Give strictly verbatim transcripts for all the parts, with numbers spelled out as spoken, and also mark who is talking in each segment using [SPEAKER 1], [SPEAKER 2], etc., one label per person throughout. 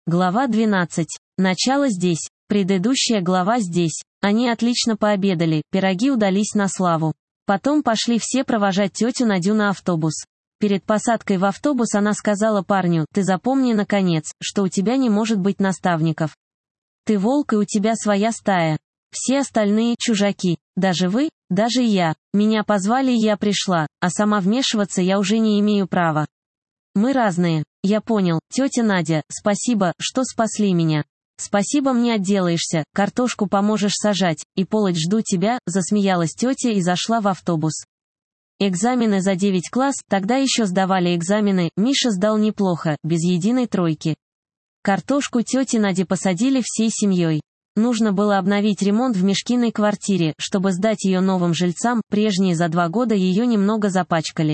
[SPEAKER 1] Глава двенадцать. Начало здесь. Предыдущая глава здесь. Они отлично пообедали, пироги удались на славу. Потом пошли все провожать тетю Надю на автобус. Перед посадкой в автобус она сказала парню: «Ты запомни, наконец, что у тебя не может быть наставников. Ты волк, и у тебя своя стая. Все остальные — чужаки. Даже вы, даже я. Меня позвали, и я пришла, а сама вмешиваться я уже не имею права. Мы разные. Я понял, тетя Надя, спасибо, что спасли меня. Спасибо, мне отделаешься, картошку поможешь сажать, и полоть жду тебя», — засмеялась тетя и зашла в автобус. Экзамены за девять класс, тогда еще сдавали экзамены, Миша сдал неплохо, без единой тройки. Картошку тети Наде посадили всей семьей. Нужно было обновить ремонт в Мишкиной квартире, чтобы сдать ее новым жильцам, прежние за два года ее немного запачкали.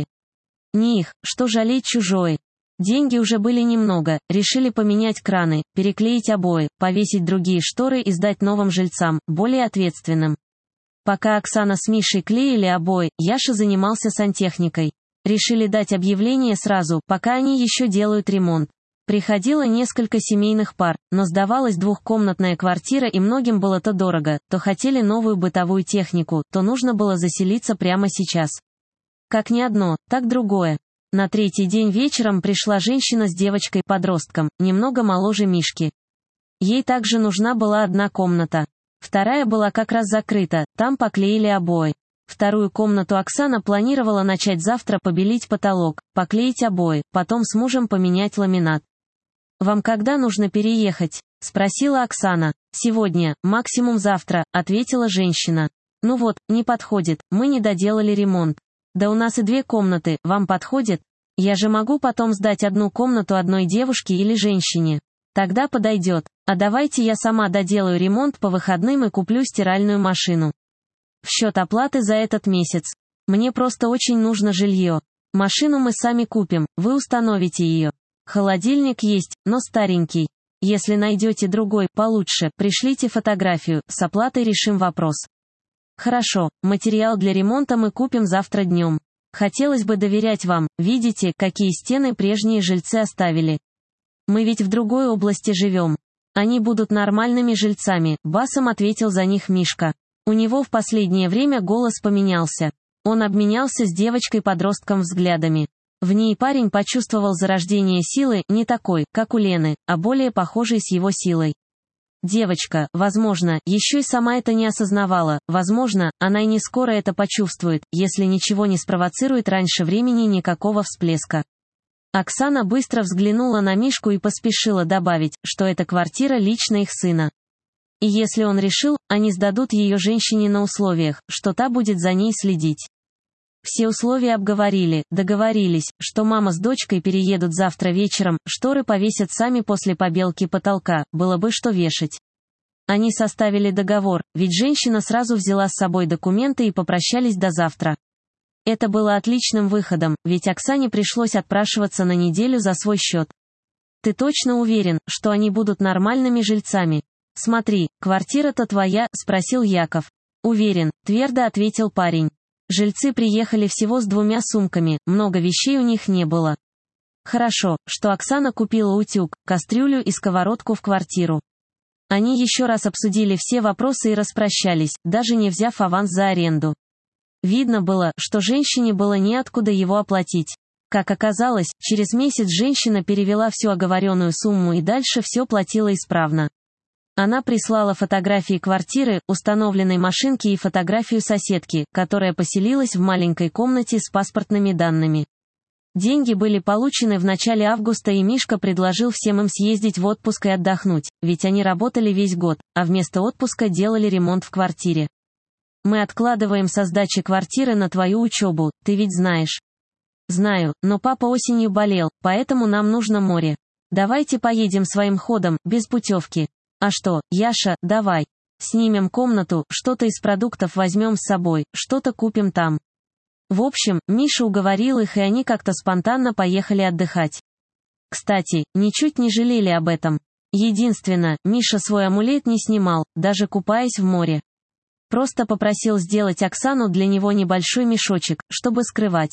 [SPEAKER 1] Не их, что жалеть чужое. Деньги уже были немного, решили поменять краны, переклеить обои, повесить другие шторы и сдать новым жильцам, более ответственным. Пока Оксана с Мишей клеили обои, Яша занимался сантехникой. Решили дать объявление сразу, пока они еще делают ремонт. Приходило несколько семейных пар, но сдавалась двухкомнатная квартира, и многим было то дорого, то хотели новую бытовую технику, то нужно было заселиться прямо сейчас. Как не одно, так другое. На третий день вечером пришла женщина с девочкой-подростком, немного моложе Мишки. Ей также нужна была одна комната. Вторая была как раз закрыта, там поклеили обои. Вторую комнату Оксана планировала начать завтра, побелить потолок, поклеить обои, потом с мужем поменять ламинат. «Вам когда нужно переехать?» — спросила Оксана. «Сегодня, максимум завтра», — ответила женщина. «Ну вот, не подходит, мы не доделали ремонт. Да у нас и две комнаты, вам подходит? Я же могу потом сдать одну комнату одной девушке или женщине. Тогда подойдет. А давайте я сама доделаю ремонт по выходным и куплю стиральную машину. В счет оплаты за этот месяц. Мне просто очень нужно жилье. Машину мы сами купим, вы установите ее. Холодильник есть, но старенький. Если найдете другой, получше, пришлите фотографию, с оплатой решим вопрос». «Хорошо, материал для ремонта мы купим завтра днем. Хотелось бы доверять вам, видите, какие стены прежние жильцы оставили. Мы ведь в другой области живем. Они будут нормальными жильцами», — басом ответил за них Мишка. У него в последнее время голос поменялся. Он обменялся с девочкой-подростком взглядами. В ней парень почувствовал зарождение силы, не такой, как у Лены, а более похожей с его силой. Девочка, возможно, еще и сама это не осознавала, возможно, она и не скоро это почувствует, если ничего не спровоцирует раньше времени никакого всплеска. Оксана быстро взглянула на Мишку и поспешила добавить, что эта квартира лично их сына. И если он решил, они сдадут ее женщине на условиях, что та будет за ней следить. Все условия обговорили, договорились, что мама с дочкой переедут завтра вечером, шторы повесят сами после побелки потолка, было бы что вешать. Они составили договор, ведь женщина сразу взяла с собой документы и попрощались до завтра. Это было отличным выходом, ведь Оксане пришлось отпрашиваться на неделю за свой счет. «Ты точно уверен, что они будут нормальными жильцами? Смотри, квартира-то твоя?» — спросил Яков. «Уверен», — твердо ответил парень. Жильцы приехали всего с двумя сумками, много вещей у них не было. Хорошо, что Оксана купила утюг, кастрюлю и сковородку в квартиру. Они еще раз обсудили все вопросы и распрощались, даже не взяв аванс за аренду. Видно было, что женщине было неоткуда его оплатить. Как оказалось, через месяц женщина перевела всю оговоренную сумму и дальше все платила исправно. Она прислала фотографии квартиры, установленной машинки и фотографию соседки, которая поселилась в маленькой комнате с паспортными данными. Деньги были получены в начале августа, и Мишка предложил всем им съездить в отпуск и отдохнуть, ведь они работали весь год, а вместо отпуска делали ремонт в квартире. «Мы откладываем со сдачи квартиры на твою учебу, ты ведь знаешь». «Знаю, но папа осенью болел, поэтому нам нужно море. Давайте поедем своим ходом, без путевки. А что, Яша, давай. Снимем комнату, что-то из продуктов возьмем с собой, что-то купим там». В общем, Миша уговорил их, и они как-то спонтанно поехали отдыхать. Кстати, ничуть не жалели об этом. Единственное, Миша свой амулет не снимал, даже купаясь в море. Просто попросил сделать Оксану для него небольшой мешочек, чтобы скрывать.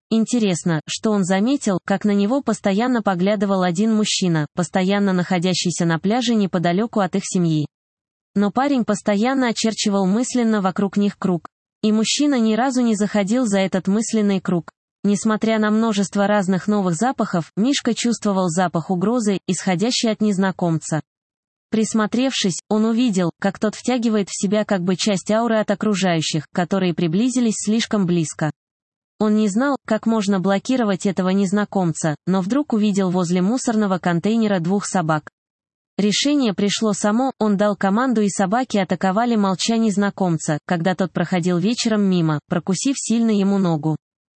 [SPEAKER 1] Интересно, что он заметил, как на него постоянно поглядывал один мужчина, постоянно находящийся на пляже неподалеку от их семьи. Но парень постоянно очерчивал мысленно вокруг них круг. И мужчина ни разу не заходил за этот мысленный круг. Несмотря на множество разных новых запахов, Мишка чувствовал запах угрозы, исходящий от незнакомца. Присмотревшись, он увидел, как тот втягивает в себя как бы часть ауры от окружающих, которые приблизились слишком близко. Он не знал, как можно блокировать этого незнакомца, но вдруг увидел возле мусорного контейнера двух собак. Решение пришло само, он дал команду, и собаки атаковали молча незнакомца, когда тот проходил вечером мимо, прокусив сильно ему ногу.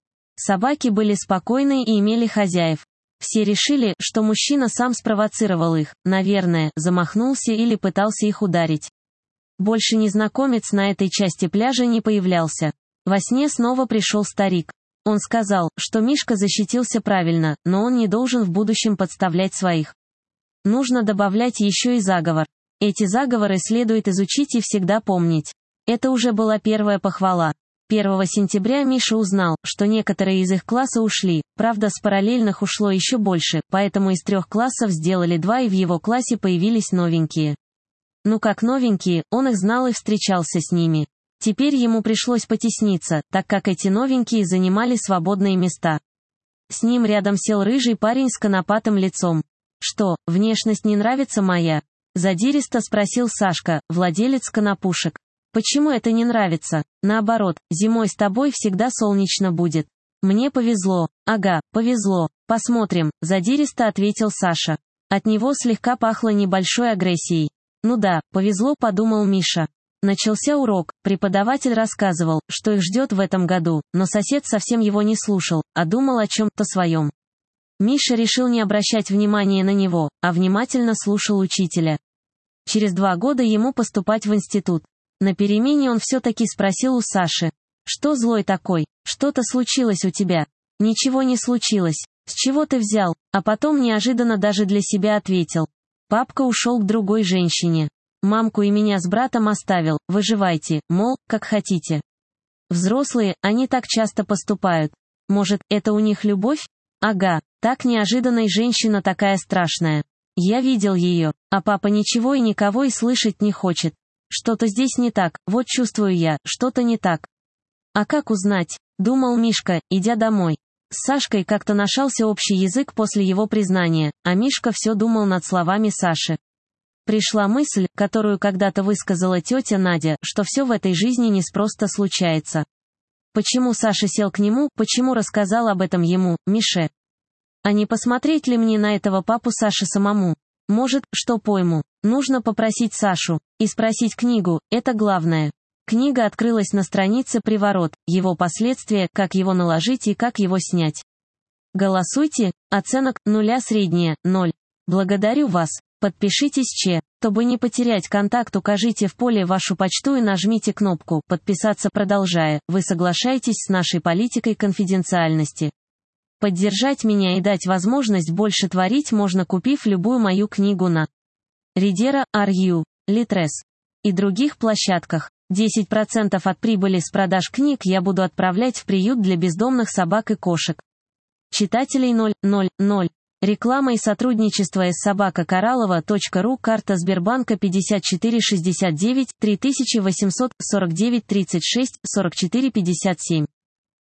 [SPEAKER 1] Собаки были спокойны и имели хозяев. Все решили, что мужчина сам спровоцировал их, наверное, замахнулся или пытался их ударить. Больше незнакомец на этой части пляжа не появлялся. Во сне снова пришел старик. Он сказал, что Мишка защитился правильно, но он не должен в будущем подставлять своих. Нужно добавлять еще и заговор. Эти заговоры следует изучить и всегда помнить. Это уже была первая похвала. первого сентября Миша узнал, что некоторые из их класса ушли, правда с параллельных ушло еще больше, поэтому из трех классов сделали два, и в его классе появились новенькие. Ну как новенькие, он их знал и встречался с ними. Теперь ему пришлось потесниться, так как эти новенькие занимали свободные места. С ним рядом сел рыжий парень с конопатым лицом. «Что, внешность не нравится моя?» — задиристо спросил Сашка, владелец конопушек. «Почему это не нравится? Наоборот, зимой с тобой всегда солнечно будет». «Мне повезло». «Ага, повезло. Посмотрим», — задиристо ответил Саша. От него слегка пахло небольшой агрессией. «Ну да, повезло», — подумал Миша. Начался урок, преподаватель рассказывал, что их ждет в этом году, но сосед совсем его не слушал, а думал о чем-то своем. Миша решил не обращать внимания на него, а внимательно слушал учителя. Через два года ему поступать в институт. На перемене он все-таки спросил у Саши: «Что злой такой? Что-то случилось у тебя?» «Ничего не случилось. С чего ты взял?» А потом неожиданно даже для себя ответил: «Папка ушел к другой женщине. Мамку и меня с братом оставил, выживайте, мол, как хотите». Взрослые, они так часто поступают. Может, это у них любовь? Ага, так неожиданно, и женщина такая страшная. Я видел ее, а папа ничего и никого и слышать не хочет. Что-то здесь не так, вот чувствую я, что-то не так. А как узнать? Думал Мишка, идя домой. С Сашкой как-то нашелся общий язык после его признания, а Мишка все думал над словами Саши. Пришла мысль, которую когда-то высказала тетя Надя, что все в этой жизни неспросто случается. Почему Саша сел к нему, почему рассказал об этом ему, Мише? А не посмотреть ли мне на этого папу Саши самому? Может, что пойму. Нужно попросить Сашу. И спросить книгу, это главное. Книга открылась на странице «Приворот», его последствия, как его наложить и как его снять. Голосуйте, оценок, нуля средняя, ноль. Благодарю вас. Подпишитесь че, чтобы не потерять контакт, укажите в поле вашу почту и нажмите кнопку «Подписаться», продолжая. Вы соглашаетесь с нашей политикой конфиденциальности. Поддержать меня и дать возможность больше творить можно, купив любую мою книгу на Readera, ар ю, Litres и других площадках. десять процентов от прибыли с продаж книг я буду отправлять в приют для бездомных собак и кошек. Читателей ноль, ноль, ноль. Реклама и сотрудничество с собака кораллова точка ру. Карта Сбербанка пятьдесят четыре шестьдесят девять три восемьсот сорок девять тридцать шесть сорок четыре пятьдесят семь.